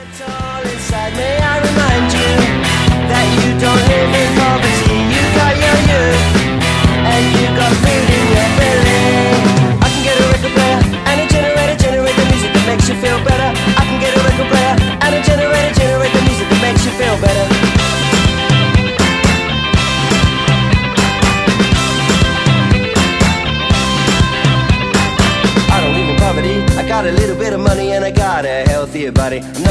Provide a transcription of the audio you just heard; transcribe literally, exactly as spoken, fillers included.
Inside, may I remind you that you don't live in poverty. You got your youth and you got food in your belly. I can get a record player and a generator, generate the music that makes you feel better. I can get a record player and a generator, generate the music that makes you feel better. I don't live in poverty. I got a little bit of money and I got a healthier body. I'm not